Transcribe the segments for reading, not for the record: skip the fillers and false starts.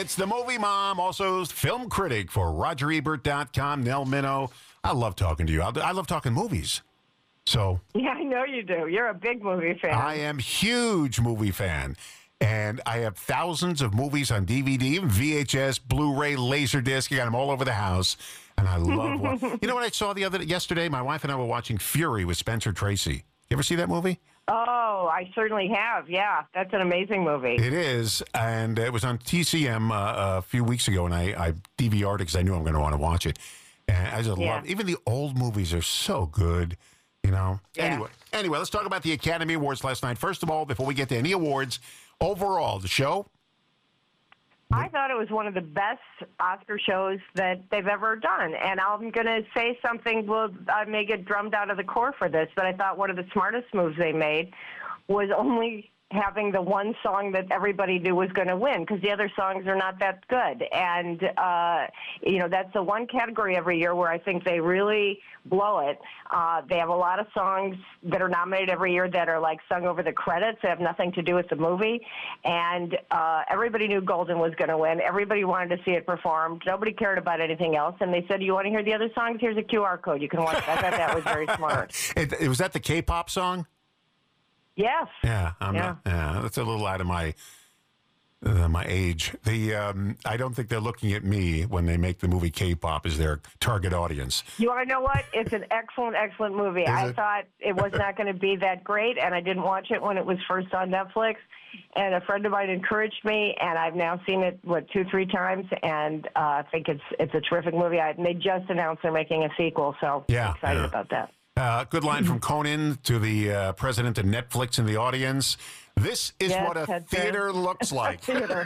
It's the Movie Mom, also film critic for RogerEbert.com, Nell Minow. I love talking to you. I love talking movies. So Yeah, I know you do. You're a big movie fan. I am huge movie fan. And I have thousands of movies on DVD, even VHS, Blu-ray, Laserdisc. I got them all over the house. And I love You know what I saw yesterday? My wife and I were watching Fury with Spencer Tracy. You ever see that movie? Oh, I certainly have. Yeah, that's an amazing movie. It is, and it was on TCM a few weeks ago, and I DVR'd it because I knew I'm going to want to watch it. And I just love even the old movies are so good, you know. Yeah. Anyway, let's talk about the Academy Awards last night. First of all, before we get to any awards, overall, the show. I thought it was one of the best Oscar shows that they've ever done. And I'm going to say something, I may get drummed out of the core for this, but I thought one of the smartest moves they made was only having the one song that everybody knew was going to win, because the other songs are not that good. And, that's the one category every year where I think they really blow it. They have a lot of songs that are nominated every year that are like sung over the credits, that have nothing to do with the movie. And everybody knew Golden was going to win. Everybody wanted to see it performed. Nobody cared about anything else. And they said, you want to hear the other songs? Here's a QR code. You can watch that. I thought that was very smart. Was that the K-pop song? Yes. Yeah, that's a little out of my age. I don't think they're looking at me when they make the movie K-pop as their target audience. You want to know what? It's an excellent, excellent movie. I thought it was not going to be that great, and I didn't watch it when it was first on Netflix. And a friend of mine encouraged me, and I've now seen it 2-3 times, and I think it's a terrific movie. They just announced they're making a sequel, so I'm excited about that. Good line from Conan to the president of Netflix in the audience. This is what a theater looks like. Theater.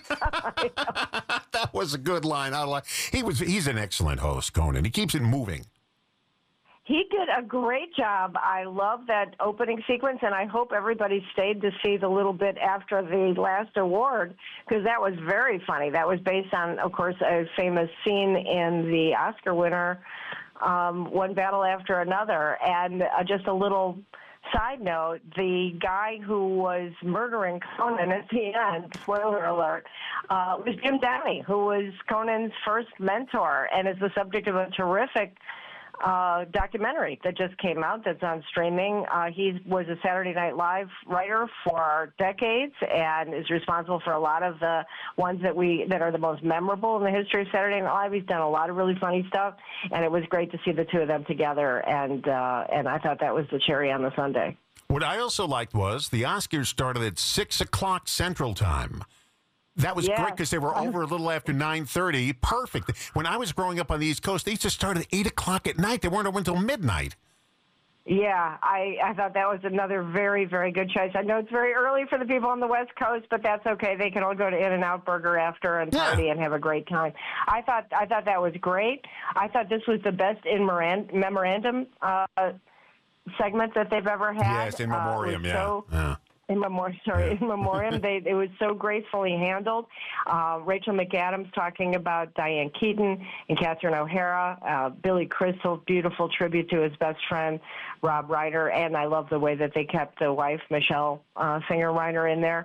That was a good line. He's an excellent host, Conan. He keeps it moving. He did a great job. I love that opening sequence, and I hope everybody stayed to see the little bit after the last award, because that was very funny. That was based on, of course, a famous scene in the Oscar winner, One Battle After Another. And just a little side note, the guy who was murdering Conan at the end, spoiler alert, was Jim Downey, who was Conan's first mentor and is the subject of a terrific documentary that just came out that's on streaming. He was a Saturday Night Live writer for decades and is responsible for a lot of the ones that are the most memorable in the history of Saturday Night Live. He's done a lot of really funny stuff, and it was great to see the two of them together, and I thought that was the cherry on the sundae. What I also liked was the Oscars started at 6 o'clock Central Time. That was great because they were over a little after 9:30. Perfect. When I was growing up on the East Coast, they used to start at 8 o'clock at night. They weren't over until midnight. Yeah, I thought that was another very, very good choice. I know it's very early for the people on the West Coast, but that's okay. They can all go to In-N-Out Burger after and party and have a great time. I thought that was great. I thought this was the best in memorandum segment that they've ever had. Yes, in memoriam, In memoriam. It was so gracefully handled. Rachel McAdams talking about Diane Keaton and Catherine O'Hara. Billy Crystal, beautiful tribute to his best friend, Rob Reiner. And I love the way that they kept the wife, Michelle Singer-Reiner, in there.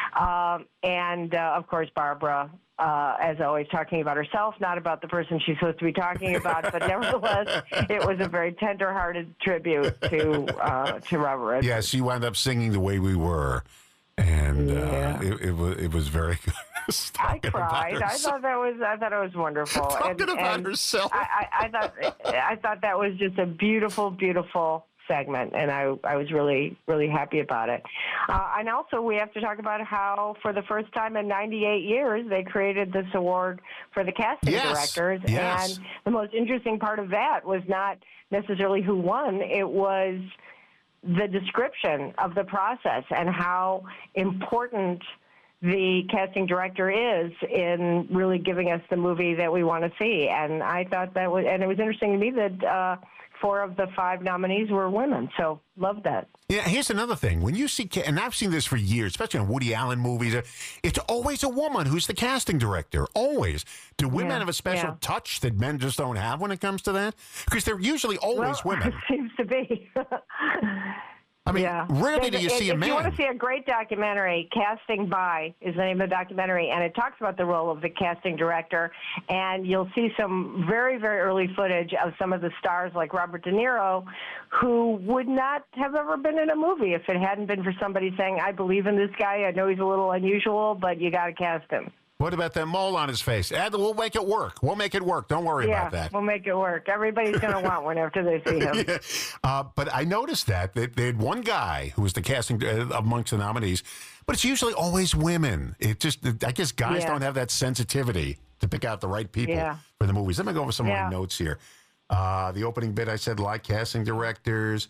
Of course, Barbara, as always, talking about herself, not about the person she's supposed to be talking about. But nevertheless, it was a very tender-hearted tribute to Robert Redford. Yeah, she wound up singing The Way We Were, and it was very good. I cried. I thought it was wonderful. Talking about herself. I thought that was just a beautiful, beautiful segment, and I was really, really happy about it. And also, we have to talk about how, for the first time in 98 years, they created this award for the casting directors. Yes. And the most interesting part of that was not necessarily who won. It was the description of the process and how important the casting director is in really giving us the movie that we want to see. And I thought that was, and it was interesting to me that 4 of the 5 nominees were women. So loved that. Yeah, here's another thing. When you see, and I've seen this for years, especially in Woody Allen movies, it's always a woman who's the casting director. Always. Do women have a special touch that men just don't have when it comes to that? Because they're usually always women. It seems to be. I mean, Yeah. rarely do you see a man. If you want to see a great documentary, Casting By is the name of the documentary, and it talks about the role of the casting director, and you'll see some very, very early footage of some of the stars like Robert De Niro, who would not have ever been in a movie if it hadn't been for somebody saying, I believe in this guy, I know he's a little unusual, but you got to cast him. What about that mole on his face? We'll make it work. We'll make it work. Don't worry about that. We'll make it work. Everybody's going to want one after they see him. Yeah. But I noticed that they had one guy who was the casting amongst the nominees, but it's usually always women. I guess guys don't have that sensitivity to pick out the right people for the movies. Let me go over some of my notes here. The opening bit, I said, like casting directors.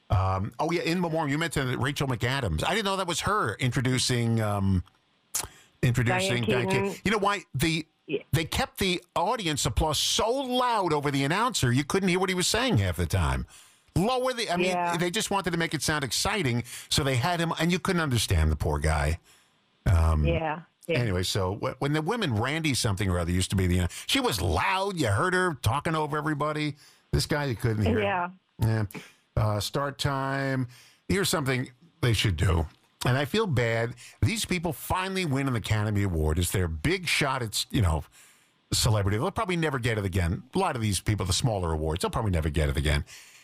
In memoriam, you mentioned Rachel McAdams. I didn't know that was her introducing Diane Keaton. You know why? They kept the audience applause so loud over the announcer, you couldn't hear what he was saying half the time. They just wanted to make it sound exciting, so they had him, and you couldn't understand the poor guy. Anyway, so when the women, Randy something or other used to be she was loud. You heard her talking over everybody. This guy, you couldn't hear. Yeah. Start time. Here's something they should do. And I feel bad. These people finally win an Academy Award. It's their big shot at, celebrity. They'll probably never get it again. A lot of these people, the smaller awards, they'll probably never get it again.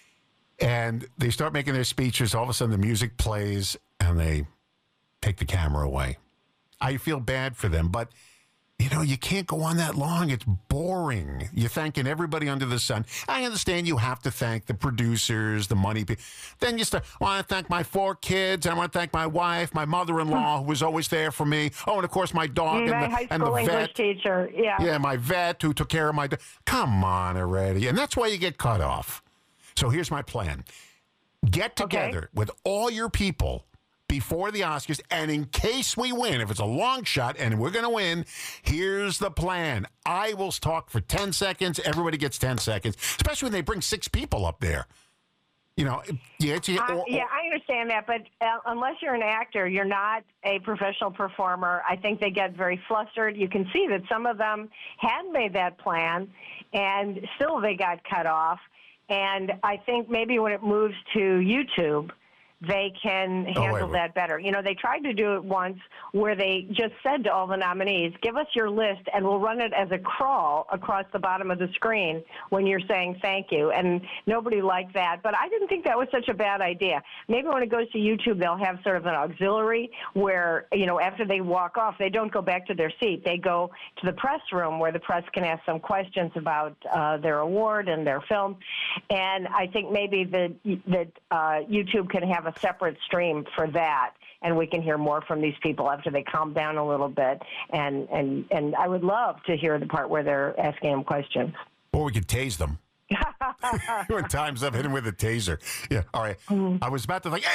And they start making their speeches. All of a sudden, the music plays, and they take the camera away. I feel bad for them, but you can't go on that long. It's boring. You're thanking everybody under the sun. I understand you have to thank the producers, the money people. Then you start, I want to thank my 4 kids. I want to thank my wife, my mother-in-law, who was always there for me. Oh, and of course, my dog my high school English teacher. Yeah, my vet who took care of my dog. Come on already. And that's why you get cut off. So here's my plan. Get together with all your people before the Oscars, and in case we win, if it's a long shot and we're going to win, here's the plan. I will talk for 10 seconds. Everybody gets 10 seconds, especially when they bring 6 people up there. I understand that, but unless you're an actor, you're not a professional performer. I think they get very flustered. You can see that some of them had made that plan, and still they got cut off. And I think maybe when it moves to YouTube, they can handle that better. They tried to do it once where they just said to all the nominees, give us your list and we'll run it as a crawl across the bottom of the screen when you're saying thank you. And nobody liked that. But I didn't think that was such a bad idea. Maybe when it goes to YouTube, they'll have sort of an auxiliary where, after they walk off, they don't go back to their seat. They go to the press room where the press can ask some questions about their award and their film. And I think maybe that YouTube can have a separate stream for that, and we can hear more from these people after they calm down a little bit. And I would love to hear the part where they're asking them questions. Or we could tase them. When time's up, hit them with a taser. Yeah, all right. I was about to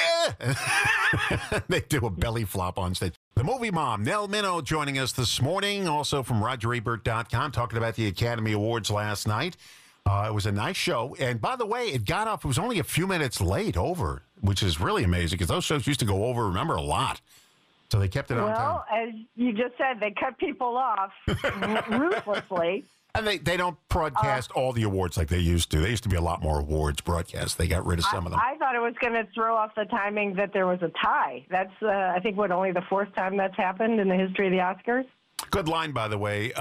they do a belly flop on stage. The movie mom, Nell Minow, joining us this morning, also from RogerEbert.com, talking about the Academy Awards last night. It was a nice show. And by the way, it was only a few minutes late over, which is really amazing because those shows used to go over, remember, a lot. So they kept it on time. Well, as you just said, they cut people off ruthlessly. And they don't broadcast all the awards like they used to. There used to be a lot more awards broadcast. They got rid of some of them. I thought it was going to throw off the timing that there was a tie. That's, I think, only the 4th time that's happened in the history of the Oscars. Good line, by the way.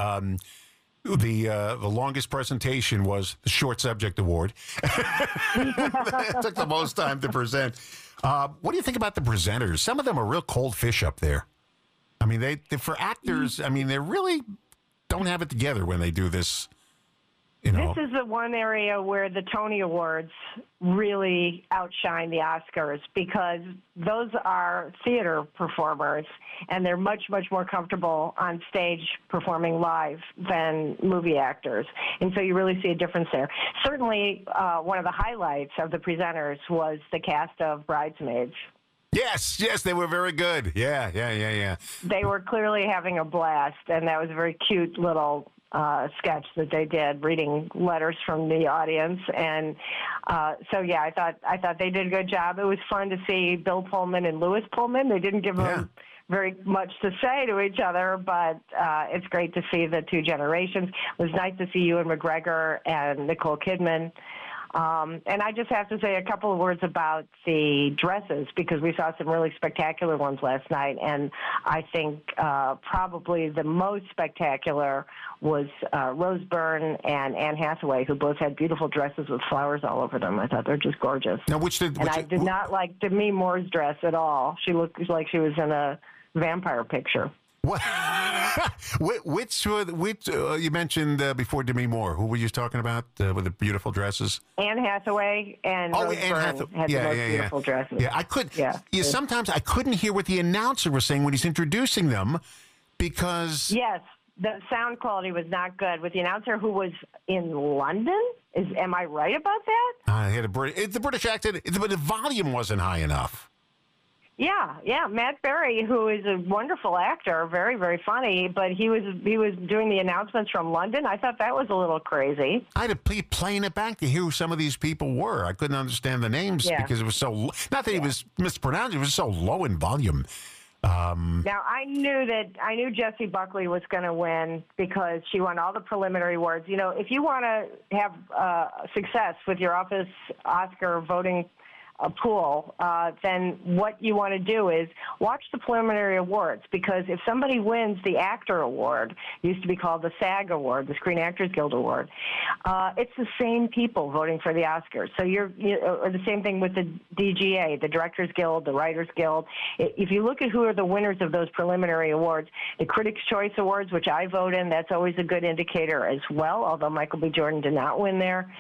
The longest presentation was the Short Subject Award. It took the most time to present. What do you think about the presenters? Some of them are real cold fish up there. I mean, they for actors, they really don't have it together when they do this. This is the one area where the Tony Awards really outshine the Oscars because those are theater performers, and they're much, much more comfortable on stage performing live than movie actors. And so you really see a difference there. Certainly, one of the highlights of the presenters was the cast of Bridesmaids. Yes, they were very good. Yeah. They were clearly having a blast, and that was a very cute little sketch that they did, reading letters from the audience. And I thought they did a good job. It was fun to see Bill Pullman and Louis Pullman. They didn't give them very much to say to each other, but it's great to see the 2 generations. It was nice to see Ewan McGregor and Nicole Kidman. And I just have to say a couple of words about the dresses because we saw some really spectacular ones last night. And I think probably the most spectacular was Rose Byrne and Anne Hathaway, who both had beautiful dresses with flowers all over them. I thought they're just gorgeous. Now, I did not like Demi Moore's dress at all. She looked like she was in a vampire picture. What? which you mentioned before Demi Moore? Who were you talking about with the beautiful dresses? Anne Hathaway and Rose Byrne had the most beautiful dresses. Yeah, I could. Yeah. Sometimes I couldn't hear what the announcer was saying when he's introducing them because. Yes, the sound quality was not good with the announcer who was in London. Am I right about that? He had the British accent, but the volume wasn't high enough. Yeah. Matt Berry, who is a wonderful actor, very, very funny, but he was doing the announcements from London. I thought that was a little crazy. I had to keep playing it back to hear who some of these people were. I couldn't understand the names because it was so not that he was mispronounced; it was so low in volume. Now I knew Jessie Buckley was going to win because she won all the preliminary awards. You know, if you want to have success with your office Oscar voting pool, then what you want to do is watch the preliminary awards because if somebody wins the actor award, used to be called the SAG award, the Screen Actors Guild Award, it's the same people voting for the Oscars. So or the same thing with the DGA, the Directors Guild, the Writers Guild. If you look at who are the winners of those preliminary awards, the Critics' Choice Awards, which I vote in, that's always a good indicator as well, although Michael B. Jordan did not win there.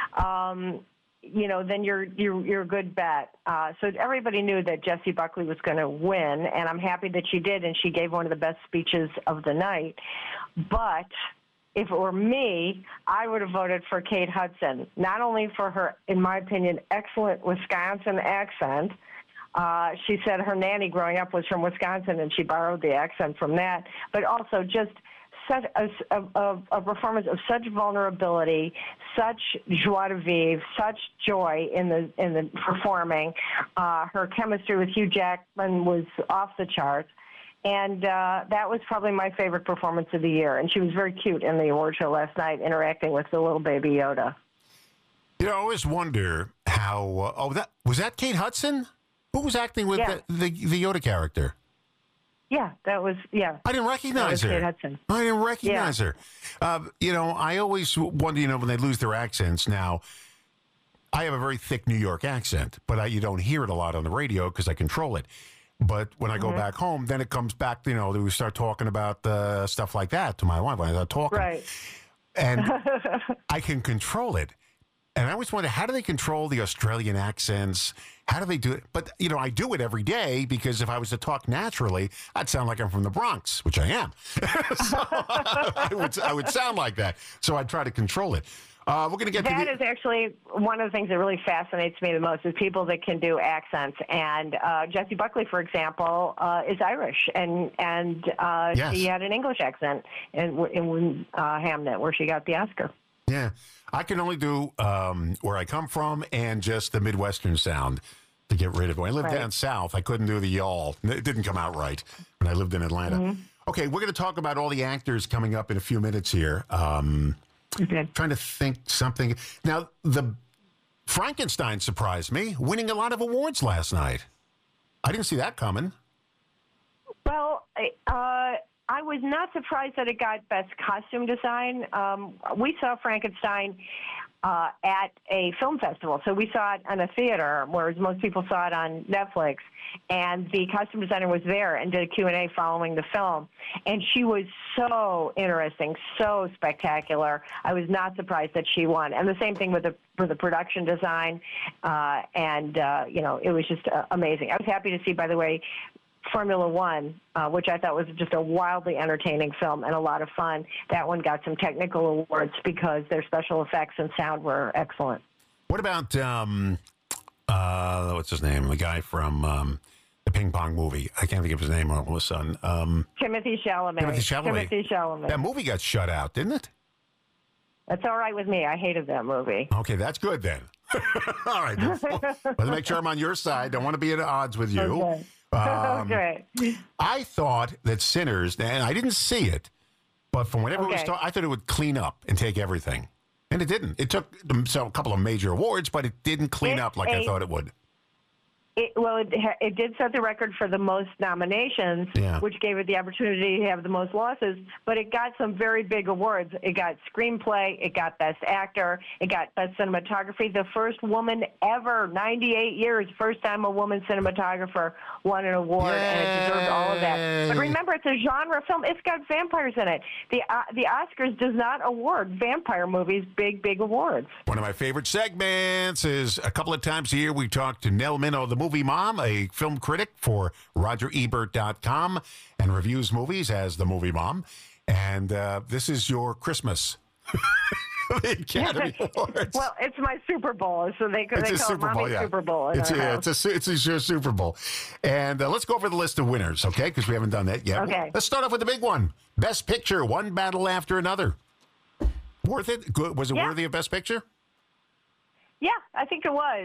Then you're a good bet. So everybody knew that Jessie Buckley was going to win, and I'm happy that she did, and she gave one of the best speeches of the night. But if it were me, I would have voted for Kate Hudson, not only for her, in my opinion, excellent Wisconsin accent. She said her nanny growing up was from Wisconsin, and she borrowed the accent from that, but also just such a performance of such vulnerability, such joie de vivre, such joy in the performing. Her chemistry with Hugh Jackman was off the charts, and that was probably my favorite performance of the year. And she was very cute in the award show last night, interacting with the little baby Yoda. I always wonder how. Was that Kate Hudson? Who was acting with the Yoda character? Yeah, that was, I didn't recognize her. Kate Hudson. I didn't recognize her. I always wonder, when they lose their accents. Now, I have a very thick New York accent, but you don't hear it a lot on the radio because I control it. But when I go back home, then it comes back, we start talking about stuff like that to my wife when I start talking. Right. And I can control it. And I always wonder, how do they control the Australian accents? How do they do it? But, I do it every day because if I was to talk naturally, I'd sound like I'm from the Bronx, which I am. So I would sound like that. So I try to control it. We're going to get that is actually one of the things that really fascinates me the most is people that can do accents. And Jessie Buckley, for example, is Irish, and yes. She had an English accent in Hamnet, where she got the Oscar. Yeah, I can only do where I come from and just the Midwestern sound to get rid of it. When I lived down south, I couldn't do the y'all. It didn't come out right when I lived in Atlanta. Mm-hmm. Okay, we're going to talk about all the actors coming up in a few minutes here. Trying to think something. Now, the Frankenstein surprised me, winning a lot of awards last night. I didn't see that coming. Well, I was not surprised that it got Best Costume Design. We saw Frankenstein at a film festival. So we saw it in a theater, whereas most people saw it on Netflix. And the costume designer was there and did a Q&A following the film. And she was so interesting, so spectacular. I was not surprised that she won. And the same thing with the production design. It was just amazing. I was happy to see, by the way, Formula One, which I thought was just a wildly entertaining film and a lot of fun. That one got some technical awards because their special effects and sound were excellent. What about, what's his name? The guy from the ping pong movie. I can't think of his name all of a sudden. Timothy Chalamet. Timothy Chalamet. That movie got shut out, didn't it? That's all right with me. I hated that movie. Okay, that's good then. All right. Let's make sure I'm on your side. Don't want to be at odds with you. Okay. Okay. I thought that Sinners, and I didn't see it, but from whatever it was, I thought it would clean up and take everything. And it didn't. It took a couple of major awards, but it didn't clean up like I thought it would. It did set the record for the most nominations, which gave it the opportunity to have the most losses, but it got some very big awards. It got screenplay, it got best actor, it got best cinematography. The first woman ever, 98 years, first time a woman cinematographer won an award, and it deserved all of that. But remember, it's a genre film. It's got vampires in it. The Oscars does not award vampire movies big awards. One of my favorite segments is a couple of times a year we talk to Nell Minow, the movie mom, a film critic for RogerEbert.com, and reviews movies as the movie mom. And this is your Christmas. The Academy Awards. Well, it's my Super Bowl, so they call it Mommy's Super Bowl. It's your Super Bowl. And let's go over the list of winners, okay? Because we haven't done that yet. Okay. Let's start off with the big one. Best Picture, one battle after another. Worth it? Good. Was it worthy of Best Picture? Yeah, I think it was.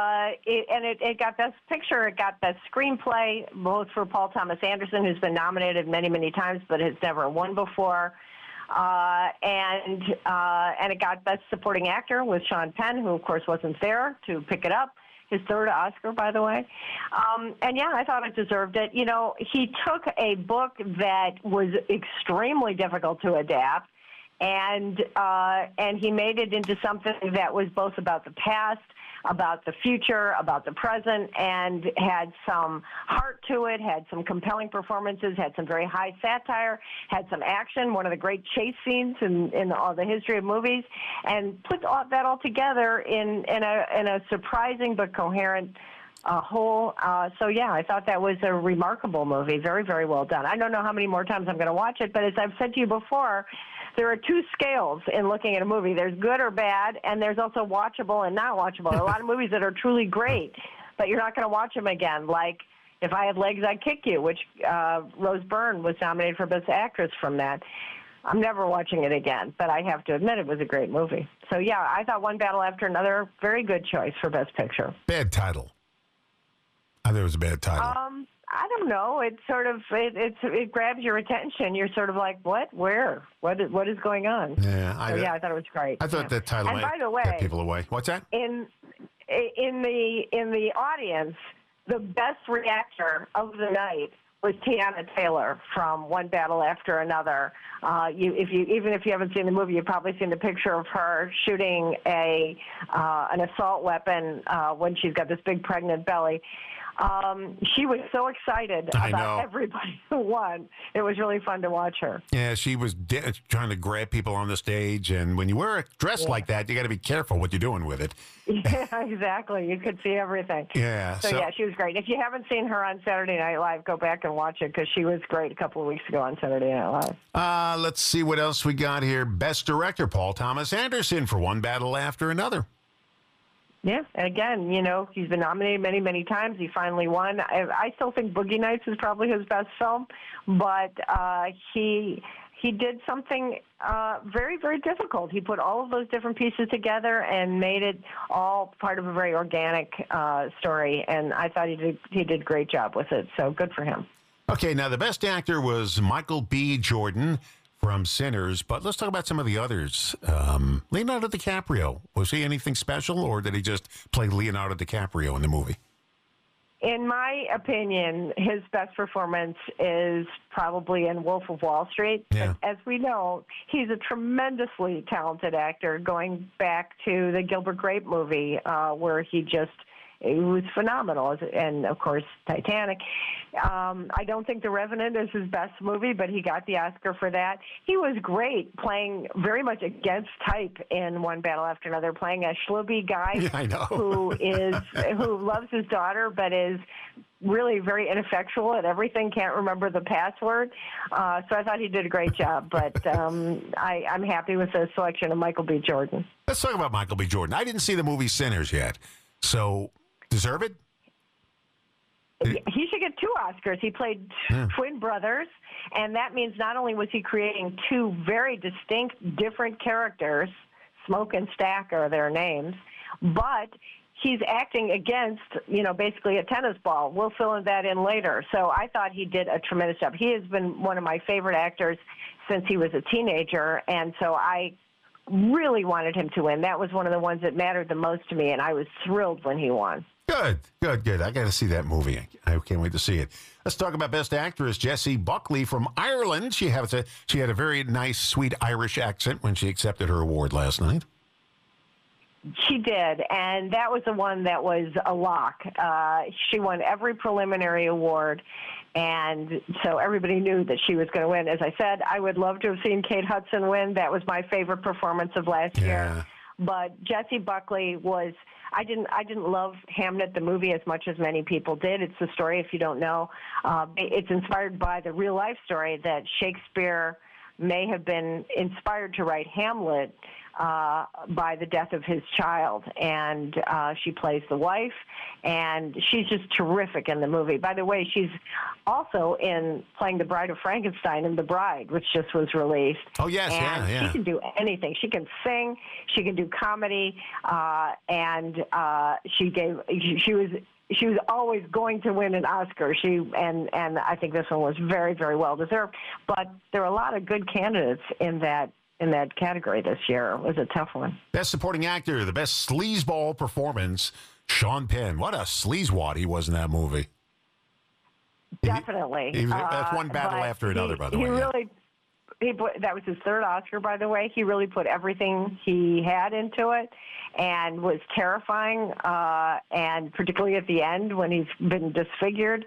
It got Best Picture, it got Best Screenplay, both for Paul Thomas Anderson, who's been nominated many times but has never won before. And it got Best Supporting Actor with Sean Penn, who, of course, wasn't there to pick it up. His third Oscar, by the way. I thought it deserved it. You know, he took a book that was extremely difficult to adapt, and he made it into something that was both about the past, about the future, about the present, and had some heart to it, had some compelling performances, had some very high satire, had some action, one of the great chase scenes in all the history of movies, and put that all together in a surprising but coherent whole. I thought that was a remarkable movie. Very, very well done. I don't know how many more times I'm going to watch it, but as I've said to you before, there are two scales in looking at a movie. There's good or bad, and there's also watchable and not watchable. There are a lot of movies that are truly great, but you're not going to watch them again. Like If I Had Legs, I'd Kick You, which Rose Byrne was nominated for Best Actress from that. I'm never watching it again, but I have to admit it was a great movie. So, yeah, I thought One Battle After Another, very good choice for Best Picture. Bad title. I thought it was a bad title. I don't know. It sort of it grabs your attention. You're sort of like, what? Where? What is going on? Yeah, I thought it was great. I thought that title might get people away. What's that? In the audience, the best reactor of the night was Tiana Taylor from One Battle After Another. Even if you haven't seen the movie, you've probably seen the picture of her shooting an assault weapon when she's got this big pregnant belly. She was so excited about everybody who won. It was really fun to watch her. Yeah, she was trying to grab people on the stage, and when you wear a dress like that, you got to be careful what you're doing with it. Yeah, exactly. You could see everything. Yeah. So yeah, she was great. If you haven't seen her on Saturday Night Live, go back and watch it because she was great a couple of weeks ago on Saturday Night Live. Let's see what else we got here. Best Director, Paul Thomas Anderson for One Battle After Another. Yeah, and again, he's been nominated many times. He finally won. I still think Boogie Nights is probably his best film, but he did something very, very difficult. He put all of those different pieces together and made it all part of a very organic story, and I thought he did a great job with it, so good for him. Okay, now the best actor was Michael B. Jordan from Sinners, but let's talk about some of the others. Leonardo DiCaprio, was he anything special, or did he just play Leonardo DiCaprio in the movie? In my opinion, his best performance is probably in Wolf of Wall Street. Yeah. As we know, he's a tremendously talented actor, going back to the Gilbert Grape movie, where it was phenomenal, and of course Titanic. I don't think The Revenant is his best movie, but he got the Oscar for that. He was great, playing very much against type in One Battle After Another, playing a schlubby guy who loves his daughter, but is really very ineffectual at everything, can't remember the password. So I thought he did a great job, but I'm happy with the selection of Michael B. Jordan. Let's talk about Michael B. Jordan. I didn't see the movie Sinners yet, so deserve it? He should get 2 Oscars. He played twin brothers, and that means not only was he creating 2 very distinct, different characters, Smoke and Stack are their names, but he's acting against, basically a tennis ball. We'll fill that in later. So I thought he did a tremendous job. He has been one of my favorite actors since he was a teenager, and so I really wanted him to win. That was one of the ones that mattered the most to me, and I was thrilled when he won. Good. I got to see that movie. I can't wait to see it. Let's talk about Best Actress, Jessie Buckley from Ireland. She had a very nice, sweet Irish accent when she accepted her award last night. She did, and that was the one that was a lock. She won every preliminary award, and so everybody knew that she was going to win. As I said, I would love to have seen Kate Hudson win. That was my favorite performance of last year. But Jessie Buckley was. I didn't love Hamnet the movie as much as many people did. It's the story, if you don't know. It's inspired by the real life story that Shakespeare may have been inspired to write Hamlet by the death of his child, and she plays the wife, and she's just terrific in the movie. By the way, she's also in playing the Bride of Frankenstein in The Bride, which just was released. Oh, yes, and yeah. She can do anything. She can sing, she can do comedy, and she was always going to win an Oscar. And I think this one was very, very well deserved. But there are a lot of good candidates in that category this year. It was a tough one. Best Supporting Actor, the best sleazeball performance, Sean Penn. What a sleazewad he was in that movie. Definitely. That's one battle after another, by the way. That was his third Oscar, by the way. He really put everything he had into it and was terrifying, and particularly at the end when he's been disfigured.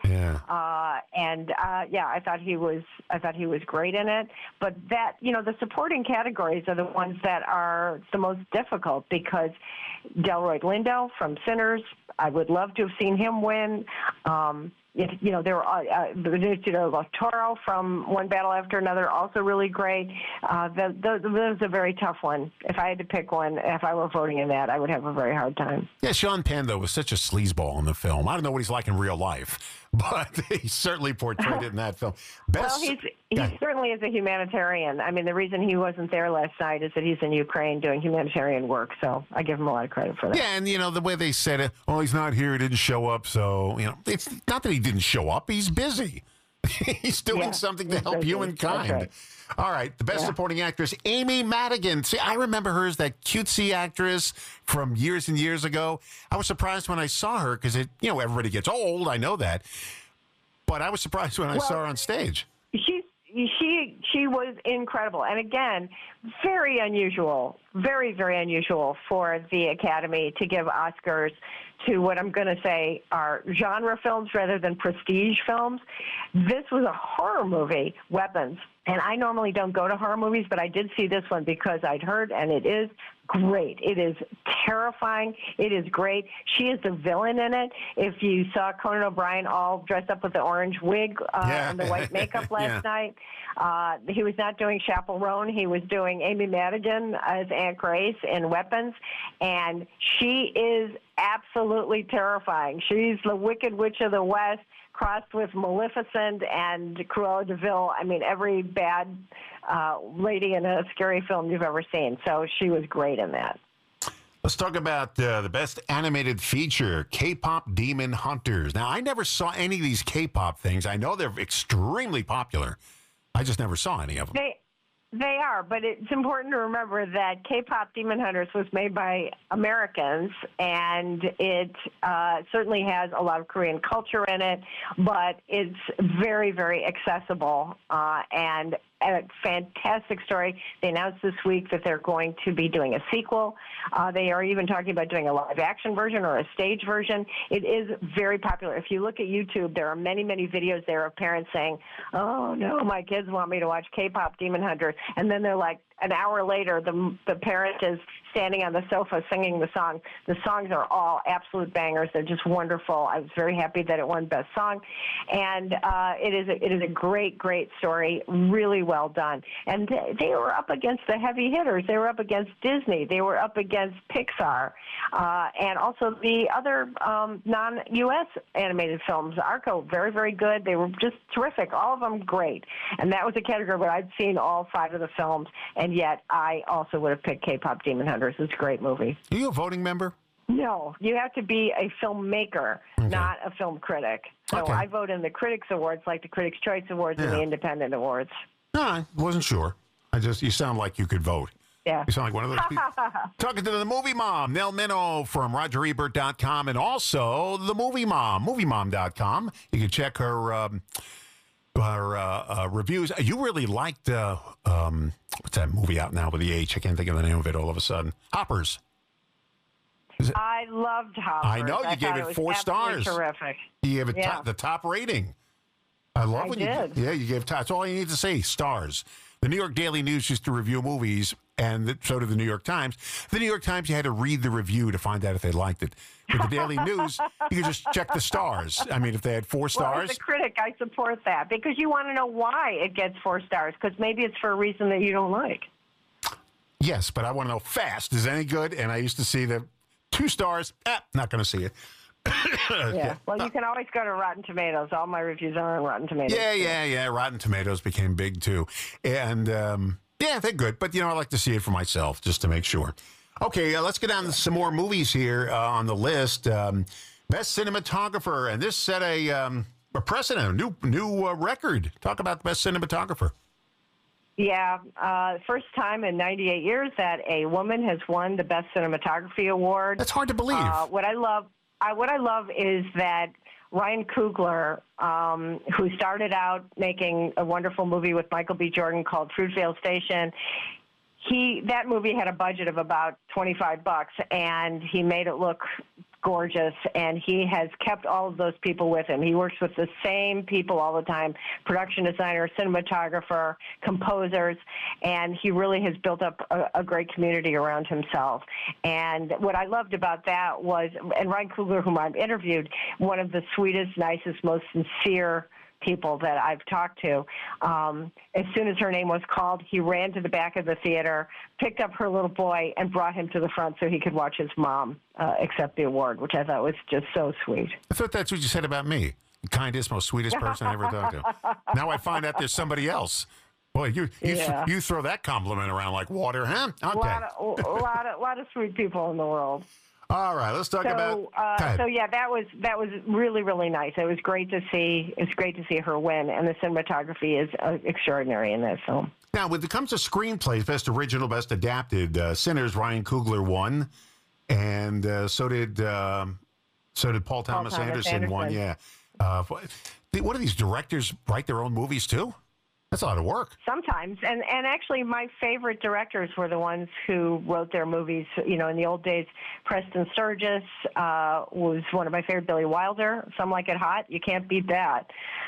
I thought he was great in it. But that, the supporting categories are the ones that are the most difficult because Delroy Lindo from Sinners, I would love to have seen him win. There were Benicio del Toro from One Battle After Another, also really great. That was a very tough one. If I had to pick one, if I were voting in that, I would have a very hard time. Yeah, Sean Penn, though, was such a sleazeball in the film. I don't know what he's like in real life, but he certainly portrayed it in that film. He certainly is a humanitarian. I mean, the reason he wasn't there last night is that he's in Ukraine doing humanitarian work, so I give him a lot of credit for that. Yeah, and, the way they said it, he's not here, he didn't show up, so, it's not that he didn't show up, he's busy. He's doing something to help humankind. Right. All right, the Best Supporting Actress, Amy Madigan. See, I remember her as that cutesy actress from years and years ago. I was surprised when I saw her because, everybody gets old, I know that. But I was surprised when I saw her on stage. She was incredible. And again, very unusual, very, very unusual for the Academy to give Oscars to what I'm going to say are genre films rather than prestige films. This was a horror movie, Weapons. And I normally don't go to horror movies, but I did see this one because I'd heard, and it is great. It is terrifying. It is great. She is the villain in it. If you saw Conan O'Brien all dressed up with the orange wig and the white makeup last night, he was not doing Chaperone. He was doing Amy Madigan as Aunt Grace in Weapons, and she is absolutely terrifying. She's the Wicked Witch of the West, crossed with Maleficent and Cruella de Vil. I mean, every bad lady in a scary film you've ever seen. So she was great in that. Let's talk about the Best Animated Feature, K-Pop Demon Hunters. Now, I never saw any of these K-Pop things. I know they're extremely popular. I just never saw any of them. They are, but it's important to remember that K-Pop Demon Hunters was made by Americans, and it certainly has a lot of Korean culture in it, but it's very, very accessible and a fantastic story. They announced this week that they're going to be doing a sequel. They are even talking about doing a live-action version or a stage version. It is very popular. If you look at YouTube, there are many, many videos there of parents saying, "Oh, no, my kids want me to watch K-Pop Demon Hunters." And then they're like, an hour later, the parent is standing on the sofa singing the song. The songs are all absolute bangers. They're just wonderful. I was very happy that it won Best Song. And it is a great, great story, really well done. And they were up against the heavy hitters. They were up against Disney. They were up against Pixar. And also the other non-U.S. animated films. Arco, very, very good. They were just terrific. All of them great. And that was a category where I'd seen all 5 of the films. And yet I also would have picked K-Pop Demon Hunters. It's a great movie. Are you a voting member? No, you have to be a filmmaker, not a film critic. So I vote in the Critics Awards like the Critics' Choice Awards and the Independent Awards. No, I wasn't sure. You sound like you could vote. Yeah. You sound like one of those people. Talking to the movie mom, Nell Minow from RogerEbert.com, and also the movie mom, moviemom.com. You can check her reviews. You really liked what's that movie out now with the H? I can't think of the name of it all of a sudden. Hoppers. I loved Hoppers. I know you gave it 4 stars. Terrific. You gave it the top rating. I love when did. you gave top. That's all you need to say. Stars. The New York Daily News used to review movies, and so did the New York Times. The New York Times, you had to read the review to find out if they liked it. With the Daily News, you could just check the stars. I mean, if they had 4 stars. Well, as a critic, I support that because you want to know why it gets 4 stars because maybe it's for a reason that you don't like. Yes, but I want to know fast. Is it any good? And I used to see the 2 stars. Not going to see it. Yeah. Well, you can always go to Rotten Tomatoes. All my reviews are on Rotten Tomatoes. Yeah. Rotten Tomatoes became big, too. And, they're good. But, I like to see it for myself just to make sure. Okay, let's get on to some more movies here on the list. Best cinematographer. And this set a precedent, a new record. Talk about the best cinematographer. Yeah, first time in 98 years that a woman has won the Best Cinematography Award. That's hard to believe. What I love is that Ryan Coogler, who started out making a wonderful movie with Michael B. Jordan called Fruitvale Station, that movie had a budget of about $25, and he made it look gorgeous, and he has kept all of those people with him. He works with the same people all the time, production designer, cinematographer, composers, and he really has built up a great community around himself. And what I loved about that was, and Ryan Coogler, whom I've interviewed, one of the sweetest, nicest, most sincere people that I've talked to. As soon as her name was called, he ran to the back of the theater, picked up her little boy, and brought him to the front so he could watch his mom accept the award, which I thought was just so sweet. I thought that's what you said about me. The kindest, most sweetest person I ever talked to. Now I find out there's somebody else. Boy, you throw that compliment around like water, huh? Okay. A lot of sweet people in the world. All right, let's talk about. That was really, really nice. It was great to see. It's great to see her win, and the cinematography is extraordinary in this film. Now, when it comes to screenplays, best original, best adapted, Sinners, Ryan Coogler won, and so did Paul Thomas Anderson won. Yeah. What do these directors write their own movies too? That's a lot of work. Sometimes. And actually, my favorite directors were the ones who wrote their movies. In the old days, Preston Sturges was one of my favorite. Billy Wilder, Some Like It Hot. You can't beat that.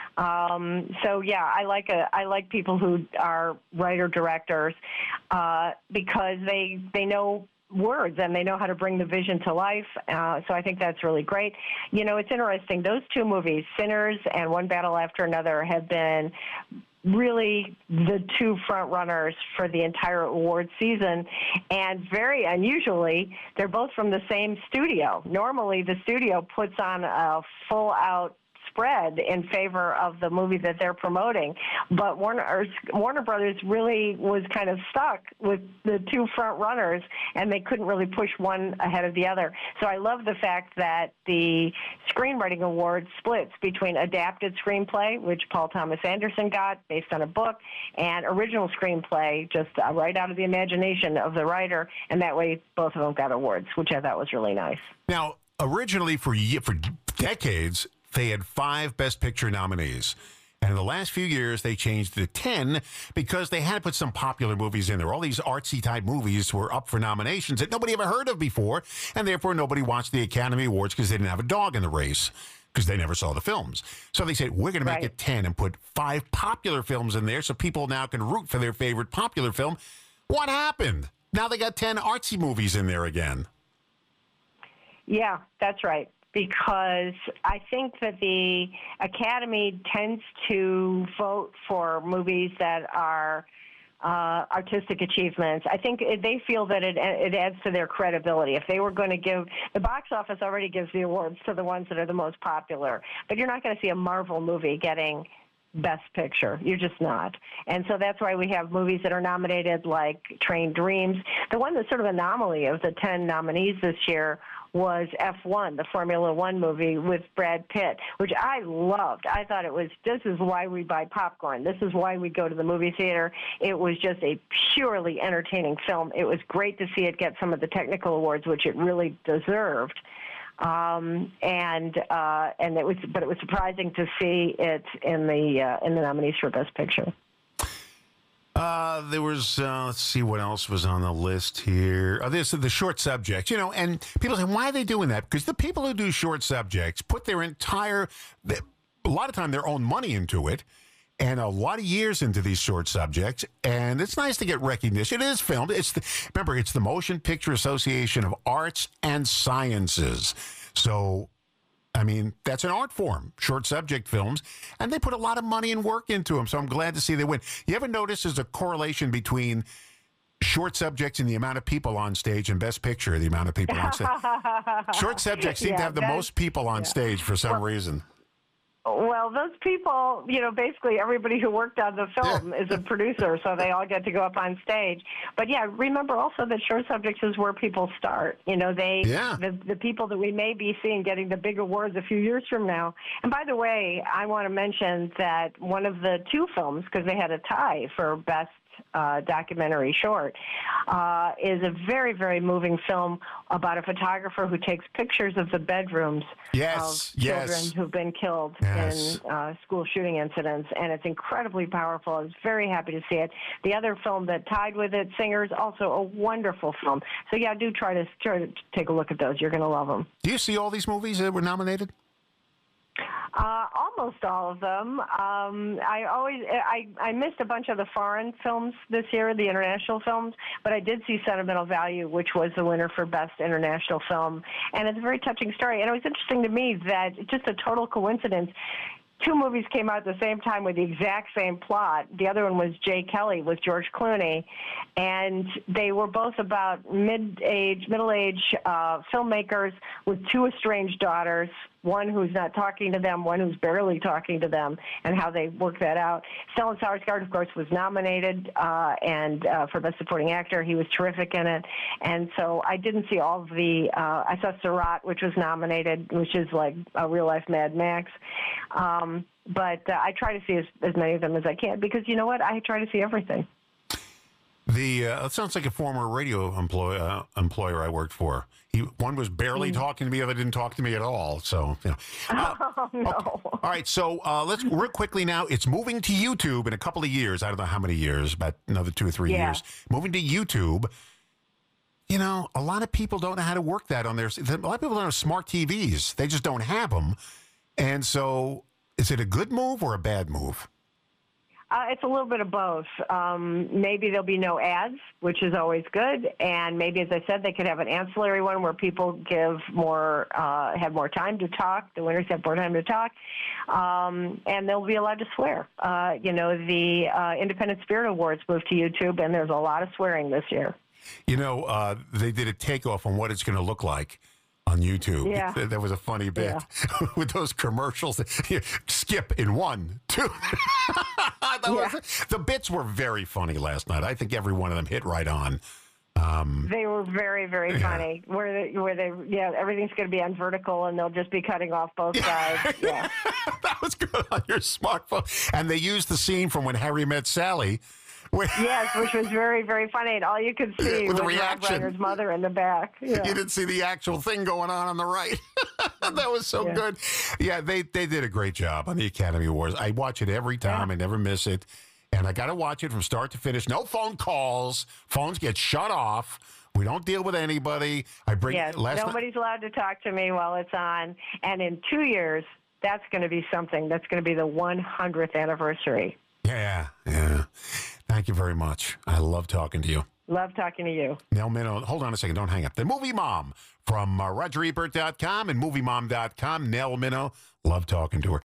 I like people who are writer-directors because they know words and they know how to bring the vision to life. So I think that's really great. It's interesting. Those 2 movies, Sinners and One Battle After Another, have been really the 2 front runners for the entire award season, and very unusually, they're both from the same studio. Normally, the studio puts on a full-out spread in favor of the movie that they're promoting, but Warner Brothers really was kind of stuck with the 2 front runners, and they couldn't really push one ahead of the other. So I love the fact that the Screenwriting Award splits between adapted screenplay, which Paul Thomas Anderson got based on a book, and original screenplay, just right out of the imagination of the writer, and that way both of them got awards, which I thought was really nice. Now, originally for decades, they had 5 Best Picture nominees. And in the last few years, they changed to 10 because they had to put some popular movies in there. All these artsy-type movies were up for nominations that nobody ever heard of before, and therefore nobody watched the Academy Awards because they didn't have a dog in the race because they never saw the films. So they said, we're going to make it 10 and put 5 popular films in there so people now can root for their favorite popular film. What happened? Now they got 10 artsy movies in there again. Yeah, that's right. Because I think that the Academy tends to vote for movies that are artistic achievements. I think they feel that it adds to their credibility. If they were going to give, the box office already gives the awards to the ones that are the most popular, but you're not going to see a Marvel movie getting Best Picture. You're just not. And so that's why we have movies that are nominated like Train Dreams. The one that's sort of anomaly of the 10 nominees this year was F1, the Formula One movie with Brad Pitt, which I loved. I thought this is why we buy popcorn. This is why we go to the movie theater. It was just a purely entertaining film. It was great to see it get some of the technical awards, which it really deserved. But it was surprising to see it in the nominees for Best Picture. There was, let's see what else was on the list here. This is the short subjects, and people say, why are they doing that? Because the people who do short subjects put a lot of time, their own money into it, and a lot of years into these short subjects, and it's nice to get recognition. It is filmed. Remember, it's the Motion Picture Association of Arts and Sciences. So, I mean, that's an art form, short subject films, and they put a lot of money and work into them, so I'm glad to see they win. You ever notice there's a correlation between short subjects and the amount of people on stage and Best Picture, the amount of people on stage? Short subjects seem to have the most people on stage for some reason. Well, those people, basically everybody who worked on the film is a producer, so they all get to go up on stage. But yeah, remember also that short subjects is where people start. The people that we may be seeing getting the big awards a few years from now. And by the way, I want to mention that one of the two films, because they had a tie for Best documentary short, is a very, very moving film about a photographer who takes pictures of the bedrooms of children who've been killed in school shooting incidents, and it's incredibly powerful. I was very happy to see it. The other film that tied with it, Singers, also a wonderful film. So yeah, do try to take a look at those. You're going to love them. Do you see all these movies that were nominated? Almost all of them. I missed a bunch of the foreign films this year, the international films, but I did see Sentimental Value, which was the winner for Best International Film, and it's a very touching story. And it was interesting to me that just a total coincidence. Two movies came out at the same time with the exact same plot. The other one was Jay Kelly with George Clooney, and they were both about middle-aged filmmakers with two estranged daughters, one who's not talking to them, one who's barely talking to them, and how they work that out. Stellan Skarsgård, of course, was nominated for Best Supporting Actor. He was terrific in it. And so I didn't see all of the I saw Surat, which was nominated, which is like a real-life Mad Max. But I try to see as many of them as I can because, you know what, I try to see everything. It sounds like a former radio employer I worked for. One was barely talking to me, the other didn't talk to me at all. So, no. Okay. All right, so let's real quickly now. It's moving to YouTube in a couple of years. I don't know how many years, but another 2 or 3 years. Moving to YouTube. A lot of people don't know how to work that on a lot of people don't have smart TVs. They just don't have them. And so, is it a good move or a bad move? It's a little bit of both. Maybe there'll be no ads, which is always good, and maybe, as I said, they could have an ancillary one where people have more time to talk. The winners have more time to talk, and they'll be allowed to swear. The Independent Spirit Awards moved to YouTube, and there's a lot of swearing this year. They did a takeoff on what it's going to look like on YouTube. Yeah. That was a funny bit with those commercials. Skip in 1, 2. The bits were very funny last night. I think every one of them hit right on. They were very, very funny. Where they everything's going to be on vertical, and they'll just be cutting off both sides. Yeah, that was good on your smartphone. And they used the scene from When Harry Met Sally. Yes, which was very, very funny. And all you could see was Rob Reiner's mother in the back. Yeah. You didn't see the actual thing going on the right. That was so good. Yeah, they did a great job on the Academy Awards. I watch it every time. I never miss it. And I got to watch it from start to finish. No phone calls. Phones get shut off. We don't deal with anybody. Nobody's allowed to talk to me while it's on. And in 2 years, that's going to be something. That's going to be the 100th anniversary. Yeah. Thank you very much. I love talking to you. Love talking to you. Nell Minow, hold on a second. Don't hang up. The Movie Mom from RogerEbert.com and MovieMom.com. Nell Minow, love talking to her.